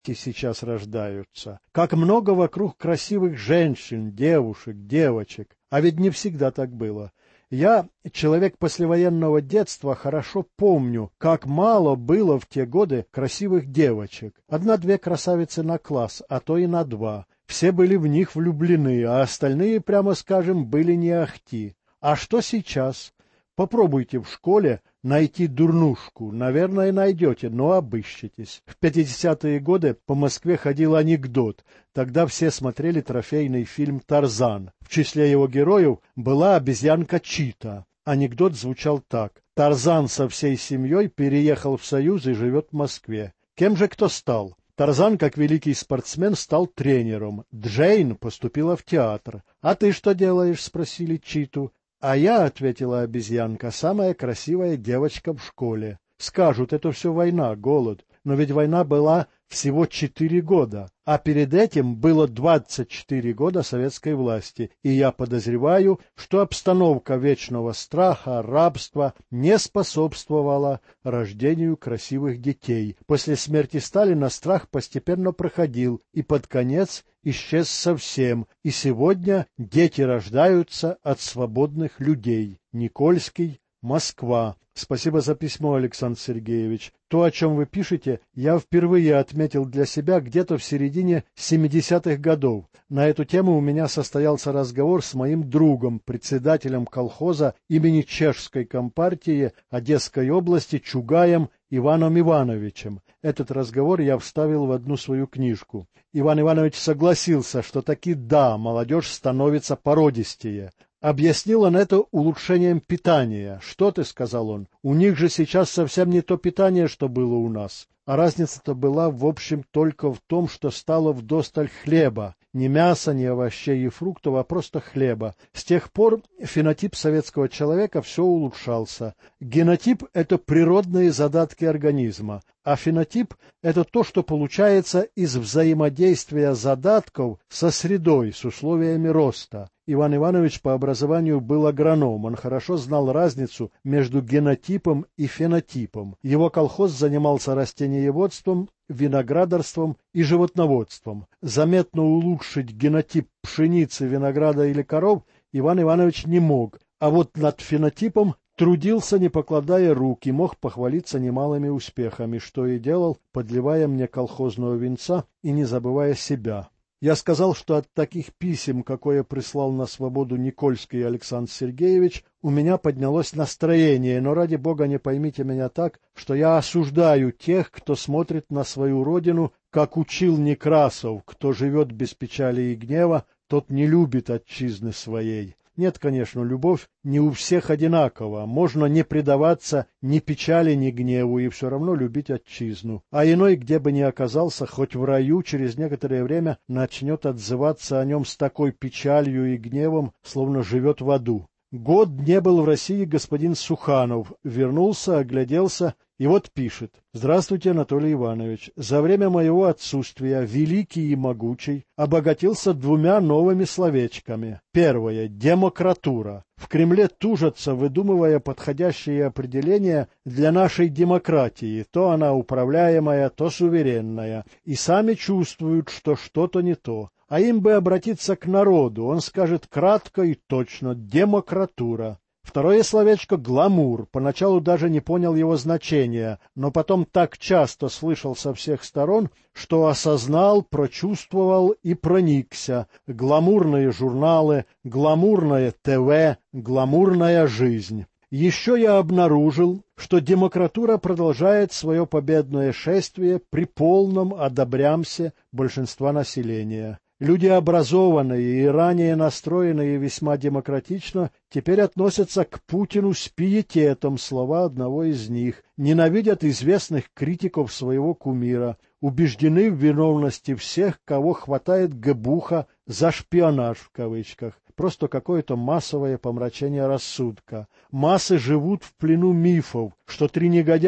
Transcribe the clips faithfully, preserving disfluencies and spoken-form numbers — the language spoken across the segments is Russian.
сейчас рождаются. Как много вокруг красивых женщин, девушек, девочек. А ведь не всегда так было. Я, человек послевоенного детства, хорошо помню, как мало было в те годы красивых девочек. Одна-две красавицы на класс, а то и на два. Все были в них влюблены, а остальные, прямо скажем, были не ахти. А что сейчас? Попробуйте в школе найти дурнушку. Наверное, найдете, но обыщитесь. В пятидесятые годы по Москве ходил анекдот. Тогда все смотрели трофейный фильм «Тарзан». В числе его героев была обезьянка Чита. Анекдот звучал так. Тарзан со всей семьей переехал в Союз и живет в Москве. Кем же кто стал? Тарзан, как великий спортсмен, стал тренером. Джейн поступила в театр. «А ты что делаешь?» — спросили Читу. «А я, — ответила обезьянка, — самая красивая девочка в школе. Скажут, это все война, голод. Но ведь война была всего четыре года, а перед этим было двадцать четыре года советской власти, и я подозреваю, что обстановка вечного страха, рабства не способствовала рождению красивых детей. После смерти Сталина страх постепенно проходил и под конец исчез совсем, и сегодня дети рождаются от свободных людей. Никольский, Москва. Спасибо за письмо, Александр Сергеевич. То, о чем вы пишете, я впервые отметил для себя где-то в середине семидесятых годов. На эту тему у меня состоялся разговор с моим другом, председателем колхоза имени Чешской компартии Одесской области Чугаем Иваном Ивановичем. Этот разговор я вставил в одну свою книжку. Иван Иванович согласился, что таки да, молодежь становится породистее. Объяснил он это улучшением питания. «Что ты?» — сказал он. «У них же сейчас совсем не то питание, что было у нас». А разница-то была, в общем, только в том, что стало вдосталь хлеба. Ни мяса, ни овощей и фруктов, а просто хлеба. С тех пор фенотип советского человека все улучшался. Генотип — это природные задатки организма, а фенотип — это то, что получается из взаимодействия задатков со средой, с условиями роста. Иван Иванович по образованию был агроном, он хорошо знал разницу между генотипом и фенотипом. Его колхоз занимался растениеводством, виноградарством и животноводством. Заметно улучшить генотип пшеницы, винограда или коров Иван Иванович не мог, а вот над фенотипом трудился, не покладая рук, и мог похвалиться немалыми успехами, что и делал, подливая мне колхозного винца и не забывая себя. Я сказал, что от таких писем, какое прислал на свободу Никольский Александр Сергеевич, у меня поднялось настроение, но ради бога не поймите меня так, что я осуждаю тех, кто смотрит на свою родину, как учил Некрасов: кто живет без печали и гнева, тот не любит отчизны своей. Нет, конечно, любовь не у всех одинакова. Можно не предаваться ни печали, ни гневу и все равно любить отчизну. А иной, где бы ни оказался, хоть в раю, через некоторое время начнет отзываться о нем с такой печалью и гневом, словно живет в аду. Год не был в России господин Суханов. Вернулся, огляделся и вот пишет. «Здравствуйте, Анатолий Иванович. За время моего отсутствия великий и могучий обогатился двумя новыми словечками. Первое — демократура. В Кремле тужатся, выдумывая подходящие определения для нашей демократии. То она управляемая, то суверенная. И сами чувствуют, что что-то не то. А им бы обратиться к народу. Он скажет кратко и точно: демократура. Второе словечко — гламур. Поначалу даже не понял его значения, но потом так часто слышал со всех сторон, что осознал, прочувствовал и проникся. Гламурные журналы, гламурное ТВ, гламурная жизнь. Еще я обнаружил, что демократура продолжает свое победное шествие при полном одобрямсе большинства населения. Люди образованные и ранее настроенные весьма демократично теперь относятся к Путину с пиететом, слова одного из них, ненавидят известных критиков своего кумира, убеждены в виновности всех, кого хватает гэбуха за шпионаж в кавычках. Просто какое-то массовое помрачение рассудка. Массы живут в плену мифов, что три негодяя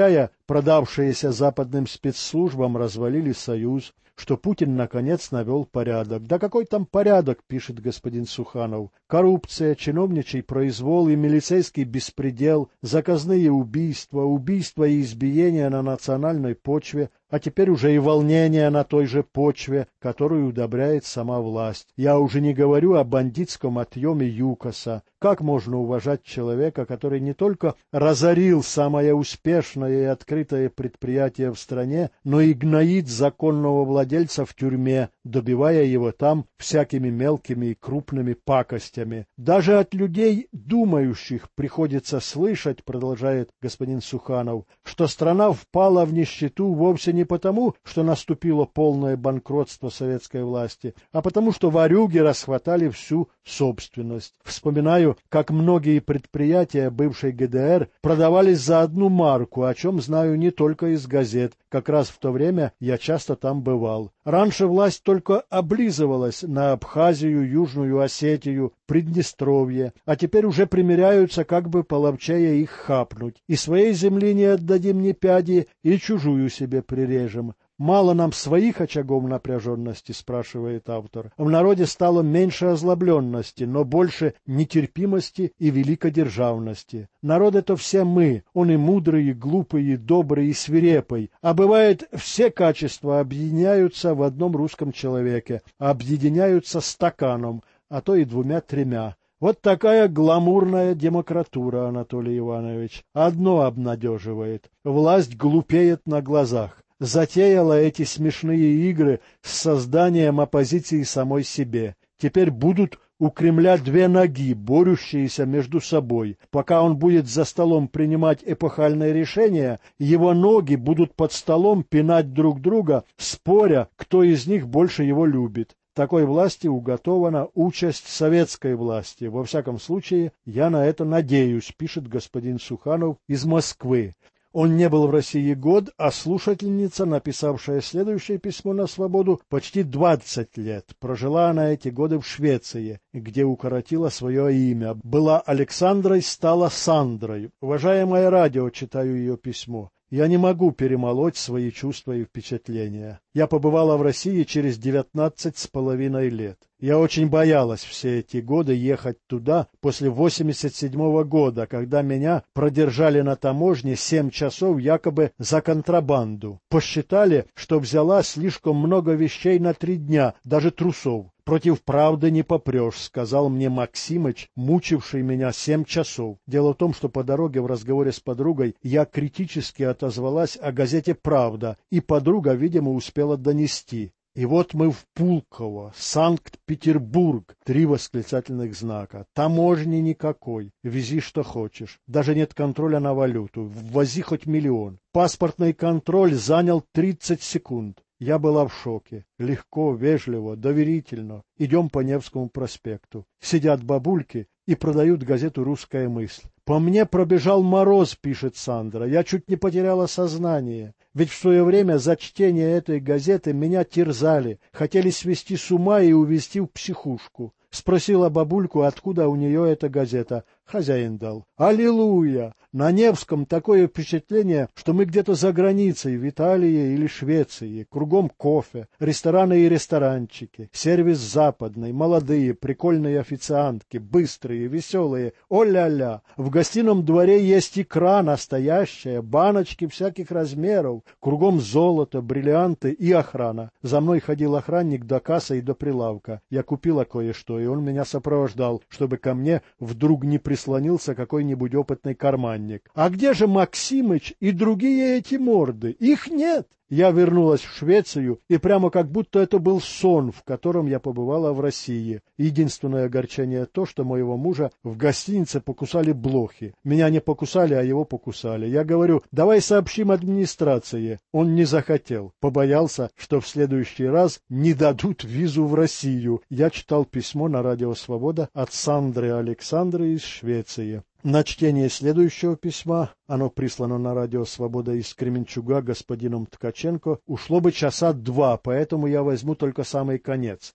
продавшиеся западным спецслужбам, развалили Союз, что Путин наконец навел порядок. Да какой там порядок, пишет господин Суханов. Коррупция, чиновничий произвол и милицейский беспредел, заказные убийства, убийства и избиения на национальной почве, а теперь уже и волнения на той же почве, которую удобряет сама власть. Я уже не говорю о бандитском отъеме ЮКОСа. Как можно уважать человека, который не только разорил самое успешное и открытое предприятие в стране, но и гноит законного владельца в тюрьме, добивая его там всякими мелкими и крупными пакостями. Даже от людей, думающих, приходится слышать, продолжает господин Суханов, что страна впала в нищету вовсе не потому, что наступило полное банкротство советской власти, а потому что ворюги расхватали всю собственность. Вспоминаю, как многие предприятия бывшей ГДР продавались за одну марку, о чем знаю не только из газет. Как раз в то время я часто там бывал. Раньше власть только облизывалась на Абхазию, Южную Осетию, Приднестровье, а теперь уже примиряются, как бы половчее их хапнуть. И своей земли не отдадим ни пяди, и чужую себе прирежем. Мало нам своих очагов напряженности, спрашивает автор. В народе стало меньше озлобленности, но больше нетерпимости и великодержавности. Народ — это все мы, он и мудрый, и глупый, и добрый, и свирепый. А бывает, все качества объединяются в одном русском человеке, объединяются стаканом, а то и двумя-тремя. Вот такая гламурная демократура, Анатолий Иванович. Одно обнадеживает — власть глупеет на глазах. Затеяла эти смешные игры с созданием оппозиции самой себе. Теперь будут у Кремля две ноги, борющиеся между собой. Пока он будет за столом принимать эпохальные решения, его ноги будут под столом пинать друг друга, споря, кто из них больше его любит. Такой власти уготована участь советской власти. Во всяком случае, я на это надеюсь, пишет господин Суханов из Москвы. Он не был в России год, а слушательница, написавшая следующее письмо на свободу, почти двадцать лет. Прожила она эти годы в Швеции, где укоротила свое имя. Была Александрой, стала Сандрой. Уважаемое радио, читаю ее письмо. Я не могу перемолоть свои чувства и впечатления. Я побывала в России через девятнадцать с половиной лет. Я очень боялась все эти годы ехать туда после восемьдесят седьмого года, когда меня продержали на таможне семь часов якобы за контрабанду. Посчитали, что взяла слишком много вещей на три дня, даже трусов. «Против правды не попрешь», — сказал мне Максимыч, мучивший меня семь часов. Дело в том, что по дороге в разговоре с подругой я критически отозвалась о газете «Правда», и подруга, видимо, успела донести. И вот мы в Пулково, Санкт-Петербург, три восклицательных знака. Таможни никакой, вези что хочешь. Даже нет контроля на валюту, ввози хоть миллион. Паспортный контроль занял тридцать секунд. Я была в шоке. Легко, вежливо, доверительно. Идем по Невскому проспекту. Сидят бабульки и продают газету «Русская мысль». «По мне пробежал мороз», — пишет Сандра. «Я чуть не потеряла сознание. Ведь в свое время за чтение этой газеты меня терзали, хотели свести с ума и увезти в психушку». Спросила бабульку, откуда у нее эта газета. Хозяин дал. Аллилуйя! На Невском такое впечатление, что мы где-то за границей, в Италии или Швеции. Кругом кофе, рестораны и ресторанчики, сервис западный, молодые, прикольные официантки, быстрые, веселые. О-ля-ля! В гостином дворе есть икра настоящая, баночки всяких размеров. Кругом золото, бриллианты и охрана. За мной ходил охранник до кассы и до прилавка. Я купила кое-что, и он меня сопровождал, чтобы ко мне вдруг не прислонился какой-нибудь опытный карманник. А где же Максимыч и другие эти морды? Их нет. Я вернулась в Швецию, и прямо как будто это был сон, в котором я побывала в России. Единственное огорчение то, что моего мужа в гостинице покусали блохи. Меня не покусали, а его покусали. Я говорю, давай сообщим администрации. Он не захотел. Побоялся, что в следующий раз не дадут визу в Россию. Я читал письмо на Радио Свобода от Сандры Александры из Швеции. На чтение следующего письма, оно прислано на Радио Свобода из Кременчуга господином Ткаченко, ушло бы часа два, поэтому я возьму только самый конец.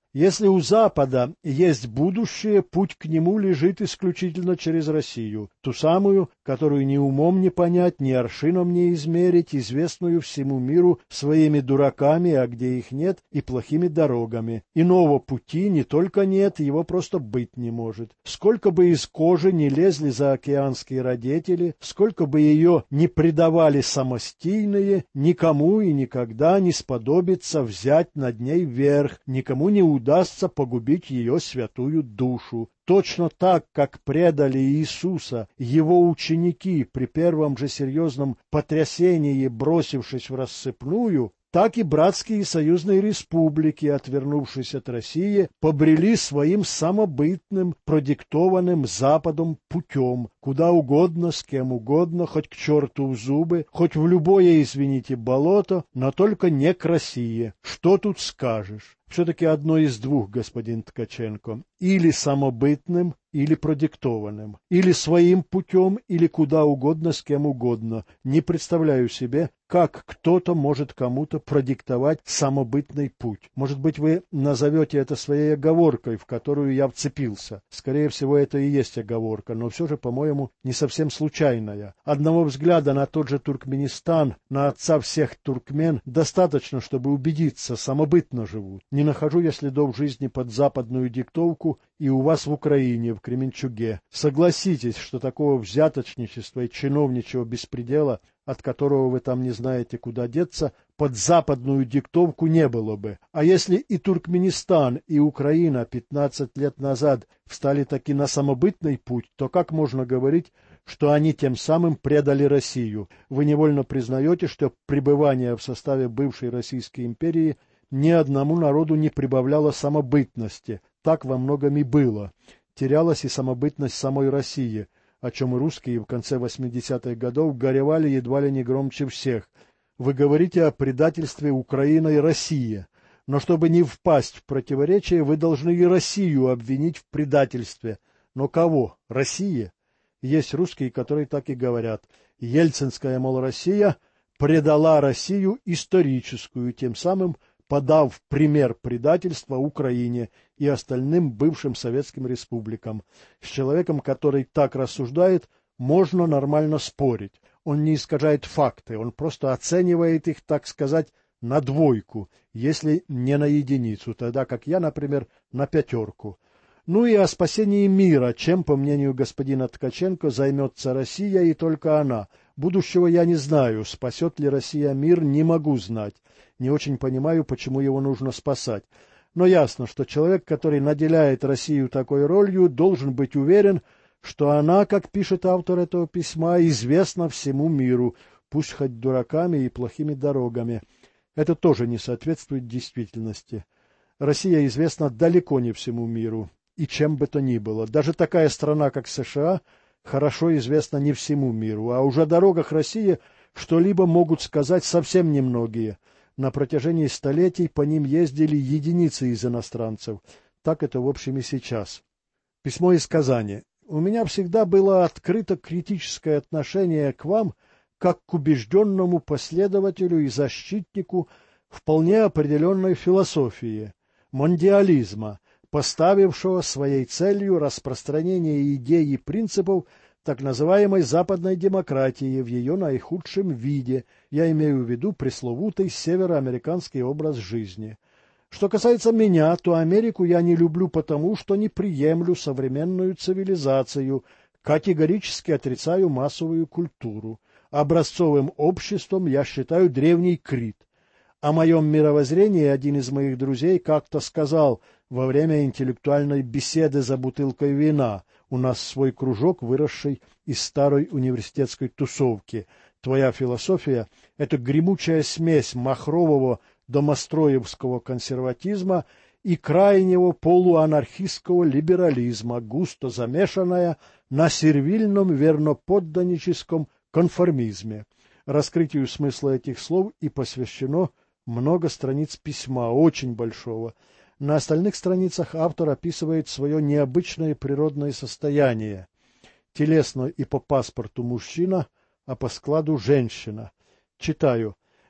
Если у Запада есть будущее, путь к нему лежит исключительно через Россию, ту самую, которую ни умом не понять, ни аршином не измерить, известную всему миру своими дураками, а где их нет, и плохими дорогами. Иного пути не только нет, его просто быть не может. Сколько бы из кожи не лезли заокеанские родители, сколько бы ее не предавали самостийные, никому и никогда не сподобится взять над ней верх, никому не удастся погубить ее святую душу. Точно так, как предали Иисуса его ученики при первом же серьезном потрясении, бросившись в рассыпную, так и братские и союзные республики, отвернувшись от России, побрели своим самобытным, продиктованным Западом путем, куда угодно, с кем угодно, хоть к черту в зубы, хоть в любое, извините, болото, но только не к России. Что тут скажешь? Все-таки одно из двух, господин Ткаченко, или самобытным, или продиктованным, или своим путем, или куда угодно, с кем угодно. Не представляю себе, как кто-то может кому-то продиктовать самобытный путь. Может быть, вы назовете это своей оговоркой, в которую я вцепился. Скорее всего, это и есть оговорка, но все же, по-моему, не совсем случайная. Одного взгляда на тот же Туркменистан, на отца всех туркмен, достаточно, чтобы убедиться, самобытно живут. Не нахожу я следов жизни под западную диктовку и у вас в Украине, в Кременчуге. Согласитесь, что такого взяточничества и чиновничьего беспредела, от которого вы там не знаете, куда деться, под западную диктовку не было бы. А если и Туркменистан, и Украина пятнадцать лет назад встали таки на самобытный путь, то как можно говорить, что они тем самым предали Россию? Вы невольно признаете, что пребывание в составе бывшей Российской империи ни одному народу не прибавляло самобытности. Так во многом и было. Терялась и самобытность самой России, о чем и русские в конце восьмидесятых годов горевали едва ли не громче всех. Вы говорите о предательстве Украины и России, но чтобы не впасть в противоречие, вы должны и Россию обвинить в предательстве. Но кого? России? Есть русские, которые так и говорят. Ельцинская, мол, Россия предала Россию историческую, тем самым подав пример предательства Украине и остальным бывшим советским республикам. С человеком, который так рассуждает, можно нормально спорить. Он не искажает факты, он просто оценивает их, так сказать, на двойку, если не на единицу, тогда как я, например, на пятерку. Ну и о спасении мира, чем, по мнению господина Ткаченко, займется Россия и только она. Будущего я не знаю, спасет ли Россия мир, не могу знать. Не очень понимаю, почему его нужно спасать. Но ясно, что человек, который наделяет Россию такой ролью, должен быть уверен, что она, как пишет автор этого письма, известна всему миру, пусть хоть дураками и плохими дорогами. Это тоже не соответствует действительности. Россия известна далеко не всему миру, и чем бы то ни было. Даже такая страна, как США, хорошо известна не всему миру, а уже о дорогах России что-либо могут сказать совсем немногие. На протяжении столетий по ним ездили единицы из иностранцев. Так это в общем и сейчас. Письмо из Казани. У меня всегда было открыто критическое отношение к вам, как к убежденному последователю и защитнику вполне определенной философии, мондиализма, поставившего своей целью распространение идей и принципов так называемой западной демократии в ее наихудшем виде, я имею в виду пресловутый североамериканский образ жизни. Что касается меня, то Америку я не люблю потому, что не приемлю современную цивилизацию, категорически отрицаю массовую культуру. Образцовым обществом я считаю древний Крит. О моем мировоззрении один из моих друзей как-то сказал во время интеллектуальной беседы за бутылкой вина. У нас свой кружок, выросший из старой университетской тусовки. Твоя философия — это гремучая смесь махрового домостроевского консерватизма и крайнего полуанархистского либерализма, густо замешанная на сервильном верноподданническом конформизме. Раскрытию смысла этих слов и посвящено много страниц письма, очень большого. На остальных страницах автор описывает свое необычное природное состояние. Телесно и по паспорту мужчина, а по складу женщина. Читаю.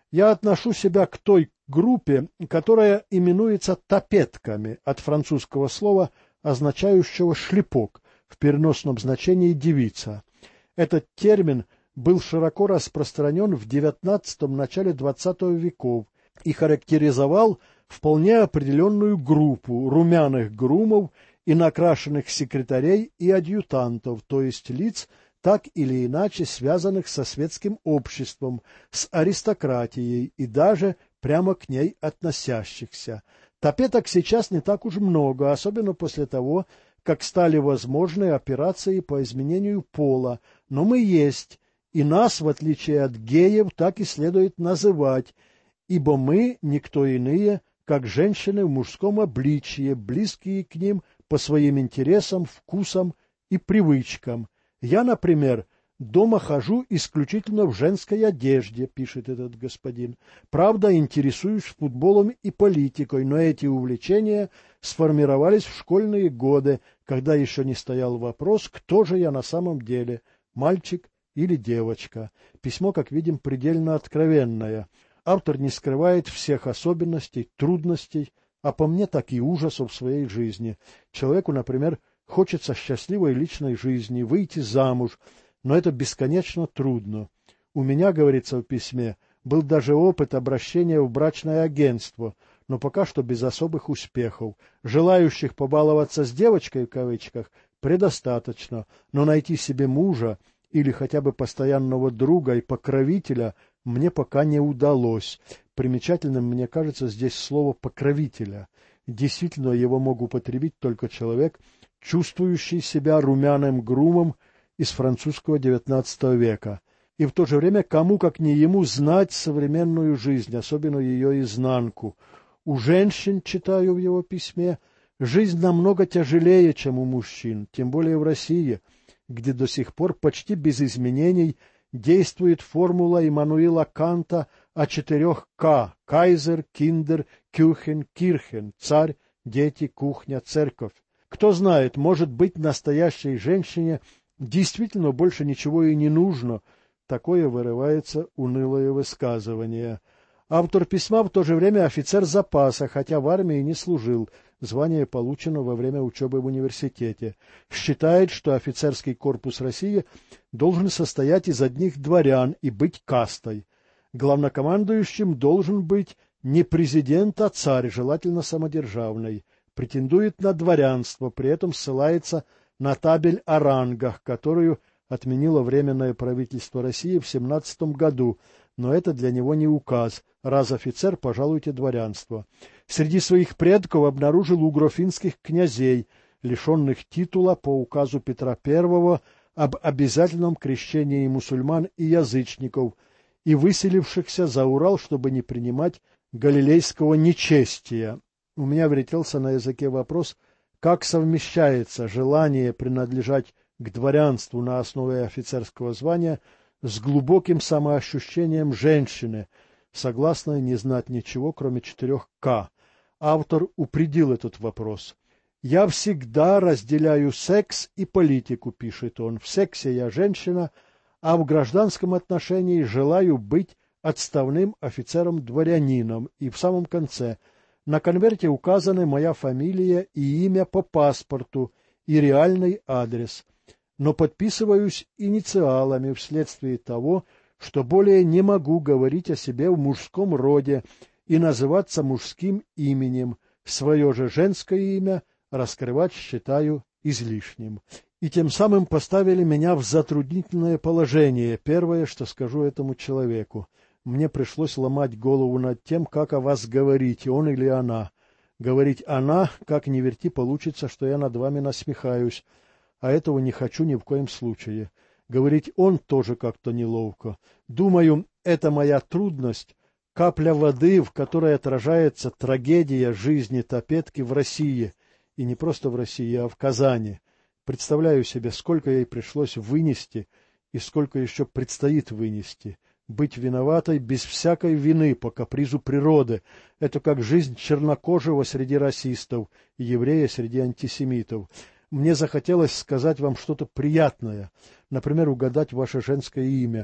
Я отношу себя к той группе, которая именуется тапетками, от французского слова, означающего шлепок, в переносном значении девица. Этот термин был широко распространен в девятнадцатом – начале двадцатого веков и характеризовал вполне определенную группу румяных грумов и накрашенных секретарей и адъютантов, то есть лиц, так или иначе связанных со светским обществом, с аристократией и даже прямо к ней относящихся. Тапеток сейчас не так уж много, особенно после того, как стали возможны операции по изменению пола, но мы есть, и нас, в отличие от геев, так и следует называть, ибо мы никто иные, как женщины в мужском обличье, близкие к ним по своим интересам, вкусам и привычкам. Я, например, дома хожу исключительно в женской одежде, пишет этот господин. Правда, интересуюсь футболом и политикой, но эти увлечения сформировались в школьные годы, когда еще не стоял вопрос, кто же я на самом деле, мальчик или девочка. Письмо, как видим, предельно откровенное. Автор не скрывает всех особенностей, трудностей, а по мне так и ужасов в своей жизни. Человеку, например, хочется счастливой личной жизни, выйти замуж, но это бесконечно трудно. У меня, говорится в письме, был даже опыт обращения в брачное агентство, но пока что без особых успехов. Желающих побаловаться с девочкой, в кавычках, предостаточно, но найти себе мужа или хотя бы постоянного друга и покровителя мне пока не удалось. Примечательным, мне кажется, здесь слово «покровителя». Действительно, его мог употребить только человек, чувствующий себя румяным грумом из французского девятнадцатого века. И в то же время кому, как не ему, знать современную жизнь, особенно ее изнанку. У женщин, читаю в его письме, жизнь намного тяжелее, чем у мужчин, тем более в России, где до сих пор почти без изменений действует формула Иммануила Канта о четырех «К» – кайзер, киндер, кюхен, кирхен, царь, дети, кухня, церковь. Кто знает, может быть, настоящей женщине действительно больше ничего и не нужно. Такое вырывается унылое высказывание. Автор письма в то же время офицер запаса, хотя в армии не служил, звание получено во время учебы в университете. Считает, что офицерский корпус России должен состоять из одних дворян и быть кастой. Главнокомандующим должен быть не президент, а царь, желательно самодержавный. Претендует на дворянство, при этом ссылается на табель о рангах, которую отменило Временное правительство России в семнадцатом году, но это для него не указ. Раз офицер, пожалуйте дворянство. Среди своих предков обнаружил угрофинских князей, лишенных титула по указу Петра Первого об обязательном крещении мусульман и язычников, и выселившихся за Урал, чтобы не принимать галилейского нечестия. У меня вертелся на языке вопрос, как совмещается желание принадлежать к дворянству на основе офицерского звания с глубоким самоощущением женщины, согласной не знать ничего, кроме четырех «К». Автор упредил этот вопрос. «Я всегда разделяю секс и политику», — пишет он. «В сексе я женщина, а в гражданском отношении желаю быть отставным офицером-дворянином». И в самом конце на конверте указаны моя фамилия и имя по паспорту и реальный адрес, но подписываюсь инициалами вследствие того, что более не могу говорить о себе в мужском роде и называться мужским именем, свое же женское имя раскрывать считаю излишним. И тем самым поставили меня в затруднительное положение. Первое, что скажу этому человеку. Мне пришлось ломать голову над тем, как о вас говорить, он или она. Говорить «она», как ни верти, получится, что я над вами насмехаюсь, а этого не хочу ни в коем случае. Говорить «он» тоже как-то неловко. Думаю, это моя трудность, капля воды, в которой отражается трагедия жизни Тапетки в России, и не просто в России, а в Казани. Представляю себе, сколько ей пришлось вынести и сколько еще предстоит вынести. Быть виноватой без всякой вины по капризу природы — это как жизнь чернокожего среди расистов и еврея среди антисемитов. Мне захотелось сказать вам что-то приятное, например, угадать ваше женское имя.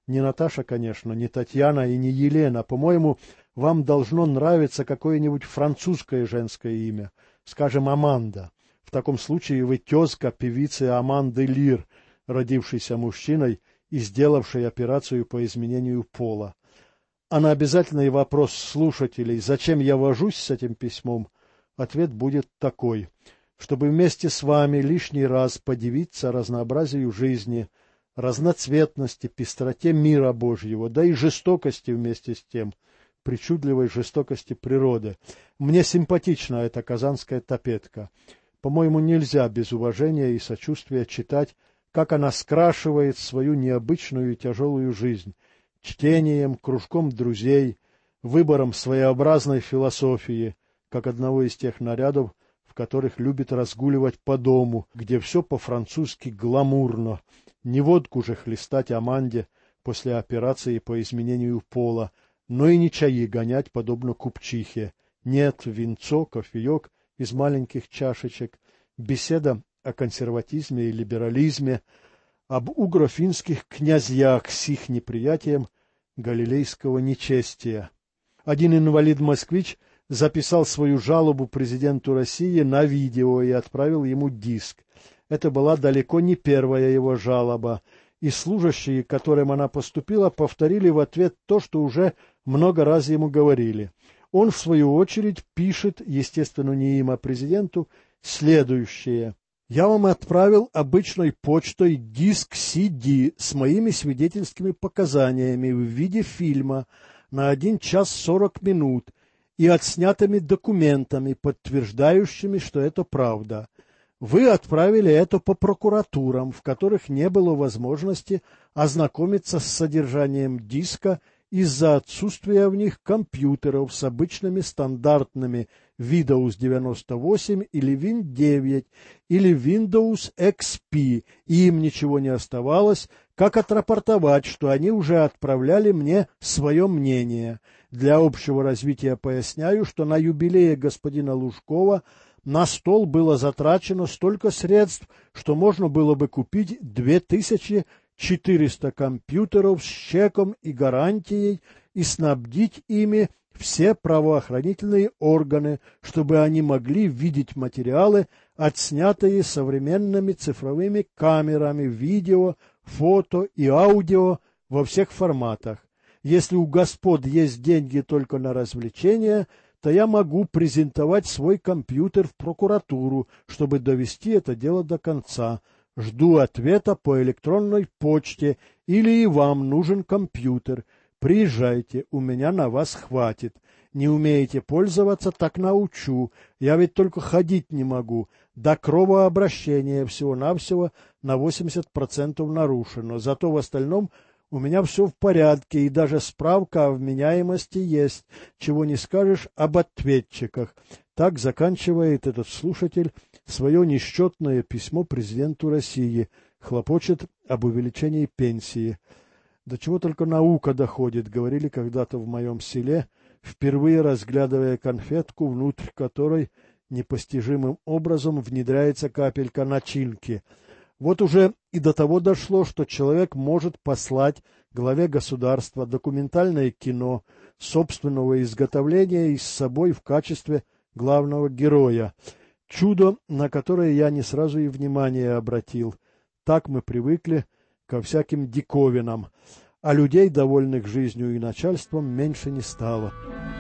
Не Наташа, конечно, не Татьяна и не Елена. По-моему, вам должно нравиться какое-нибудь французское женское имя, скажем, Аманда. В таком случае вы тезка певицы Аманды Лир, родившейся мужчиной и сделавшей операцию по изменению пола. А на обязательный вопрос слушателей, зачем я вожусь с этим письмом, ответ будет такой: чтобы вместе с вами лишний раз подивиться разнообразию жизни, разноцветности, пестроте мира Божьего, да и жестокости вместе с тем, причудливой жестокости природы. Мне симпатична эта казанская топетка. По-моему, нельзя без уважения и сочувствия читать, как она скрашивает свою необычную и тяжелую жизнь чтением, кружком друзей, выбором своеобразной философии, как одного из тех нарядов, в которых любит разгуливать по дому, где все по-французски гламурно. Не водку же хлестать Аманде после операции по изменению пола, но и не чаи гонять, подобно купчихе. Нет, винцо, кофеек из маленьких чашечек, беседа о консерватизме и либерализме, об угро-финских князьях с их неприятием галилейского нечестия. Один инвалид-москвич записал свою жалобу президенту России на видео и отправил ему диск. Это была далеко не первая его жалоба, и служащие, к которым она поступила, повторили в ответ то, что уже много раз ему говорили. Он, в свою очередь, пишет, естественно, не им, а президенту, следующее. «Я вам отправил обычной почтой диск си ди с моими свидетельскими показаниями в виде фильма на один час сорок минут и отснятыми документами, подтверждающими, что это правда. Вы отправили это по прокуратурам, в которых не было возможности ознакомиться с содержанием диска из-за отсутствия в них компьютеров с обычными стандартными Windows девяносто восемь или вин девять или Windows икс пи, и им ничего не оставалось, как отрапортовать, что они уже отправляли мне свое мнение. Для общего развития поясняю, что на юбилее господина Лужкова на стол было затрачено столько средств, что можно было бы купить две тысячи четыреста компьютеров с чеком и гарантией и снабдить ими все правоохранительные органы, чтобы они могли видеть материалы, отснятые современными цифровыми камерами, видео, фото и аудио во всех форматах. Если у господ есть деньги только на развлечения, то я могу презентовать свой компьютер в прокуратуру, чтобы довести это дело до конца. Жду ответа по электронной почте, или и вам нужен компьютер. Приезжайте, у меня на вас хватит. Не умеете пользоваться, так научу. Я ведь только ходить не могу. До кровообращения всего-навсего на восемьдесят процентов нарушено. Зато в остальном у меня все в порядке, и даже справка о вменяемости есть, чего не скажешь об ответчиках». Так заканчивает этот слушатель свое несчетное письмо президенту России, хлопочет об увеличении пенсии. До чего только наука доходит, говорили когда-то в моем селе, впервые разглядывая конфетку, внутрь которой непостижимым образом внедряется капелька начинки. Вот уже и до того дошло, что человек может послать главе государства документальное кино собственного изготовления и с собой в качестве главного героя. Чудо, на которое я не сразу и внимание обратил. Так мы привыкли ко всяким диковинам, а людей, довольных жизнью и начальством, меньше не стало.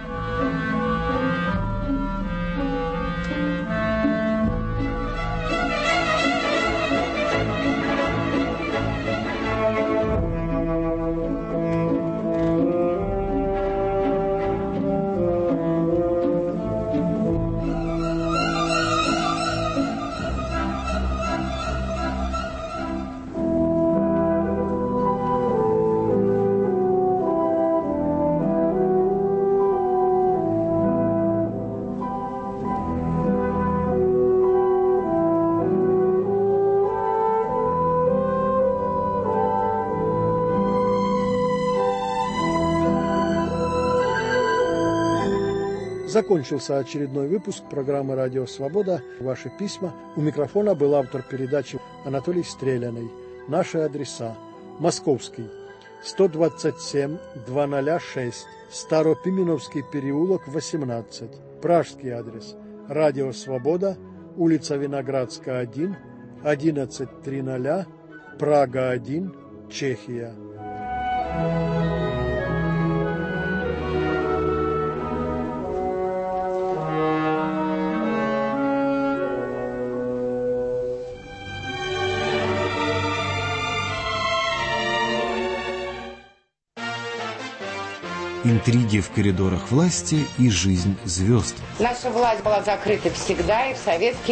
Закончился очередной выпуск программы «Радио Свобода». Ваши письма. У микрофона был автор передачи Анатолий Стреляный. Наши адреса. Московский. сто двадцать семь двести шесть, Старопименовский переулок, восемнадцать. Пражский адрес. Радио Свобода, улица Виноградская, один, одиннадцать триста, Прага, один, Чехия. Интриги в коридорах власти и жизнь звезд. Наша власть была закрыта всегда, и в советские